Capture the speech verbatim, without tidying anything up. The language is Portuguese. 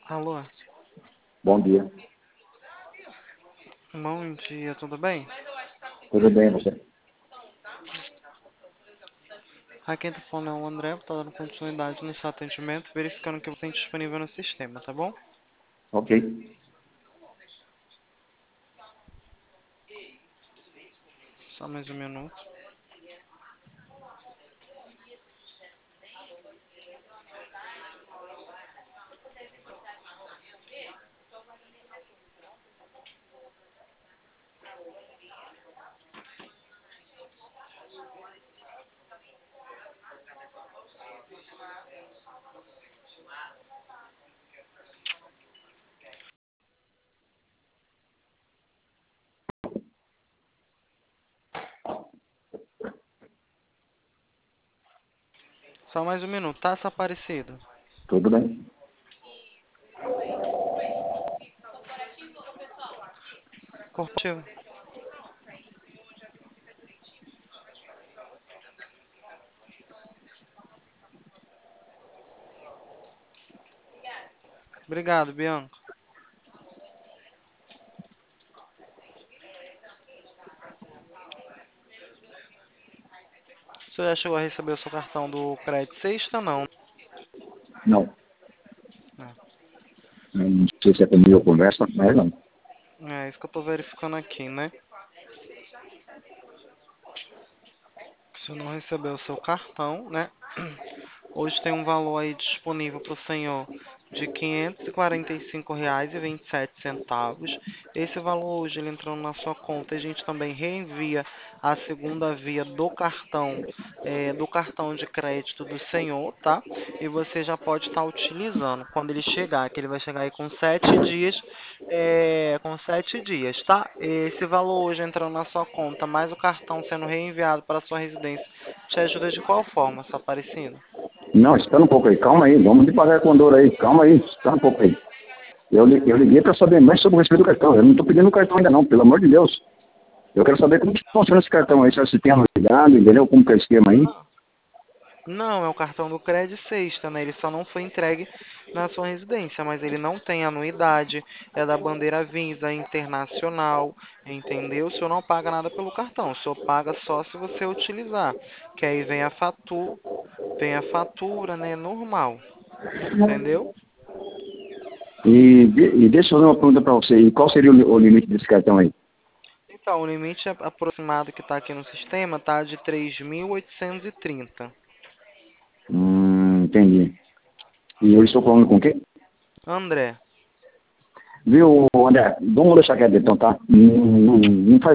Alô, Bom dia. bom dia, tudo bem? Tudo bem, você? Aqui tá falando é o André, tô dando continuidade no seu atendimento, verificando que você tem disponível no sistema, tá bom? Ok. Só mais um minuto. Só mais um minuto, tá, seu Aparecido? Tudo bem. Corporativo. Obrigado, Bianca. Você já chegou a receber o seu cartão do crédito sexta, não? Não. É, Não sei se é comigo ou conversa, mas não. é isso que eu tô verificando aqui, né? Se não recebeu o seu cartão, né? Hoje tem um valor aí disponível para o senhor de quinhentos e quarenta e cinco reais e vinte e sete centavos. Esse valor hoje ele entrando na sua conta, a gente também reenvia a segunda via do cartão, eh, do cartão de crédito do senhor, tá? E você já pode estar utilizando quando ele chegar, que ele vai chegar aí com sete dias, eh, com sete dias, tá? Esse valor hoje entrando na sua conta, mais o cartão sendo reenviado para a sua residência, te ajuda de qual forma, só Aparecido? Não, espera um pouco aí. Calma aí. Vamos devagar com a dor aí. Calma aí. Espera um pouco aí. Eu, li- eu liguei para saber mais sobre o respeito do cartão. Eu não estou pedindo o cartão ainda não, pelo amor de Deus. Eu quero saber como que funciona esse cartão aí. Se tem anuidade, entendeu? Como que é o esquema aí? Não, é o cartão do Cred Sexta, né? Ele só não foi entregue na sua residência, mas ele não tem anuidade, é da bandeira Visa Internacional, entendeu? O senhor não paga nada pelo cartão, o senhor paga só se você utilizar, que aí vem a fatura, vem a fatura, né, normal, entendeu? E, de- e deixa eu fazer uma pergunta para você. E qual seria o, li- o limite desse cartão aí? Então, o limite aproximado que está aqui no sistema tá de três mil oitocentos e trinta. Hum, entendi. E eu estou falando com quem? André, Viu, André? Vamos deixar quieto então, tá? Não, não, não faz